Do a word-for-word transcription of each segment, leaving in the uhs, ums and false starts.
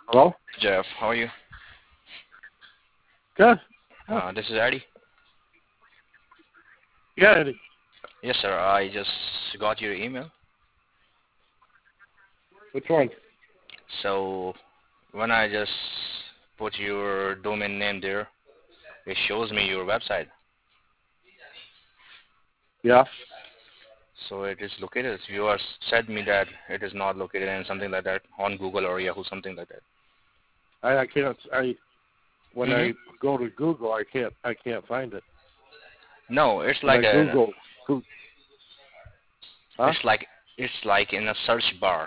Hello? Jeff, how are you? Good. Yeah, Uh, this is Eddie. yeah, Eddie. Yes, sir. I just got your email. Which one? So when I just put your domain name there, it shows me your website. Yeah. So it is located. You are said me that it is not located in something like that on Google or Yahoo, something like that. I, I can't. I when hmm I go to Google, I can't. I can't find it. No, it's When like I a. Google, Goo- huh? It's like it's like in a search bar.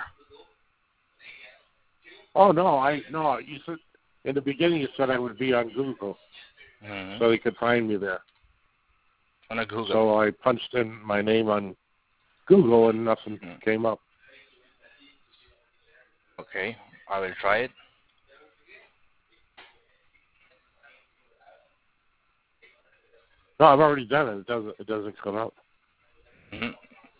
Oh no, I no. You said in the beginning you said I would be on Google, hmm so they could find me there. On a Google. So I punched in my name on Google, and nothing Mm. came up. Okay, I will try it. No, I've already done it. It doesn't. It doesn't come up. hmm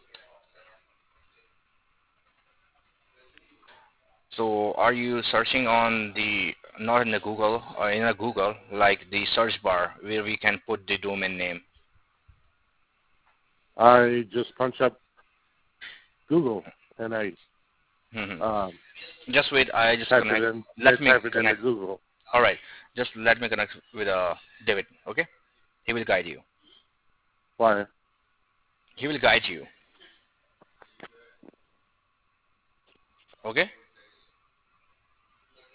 So are you searching on the not in the Google or in a Google like the search bar where we can put the domain name? I just punch up Google, and I hmm um, Just wait. I just type it connect. in. I Let me type it into connect. Google. All right. Just let me connect with uh David. Okay. He will guide you. Why? He will guide you. Okay.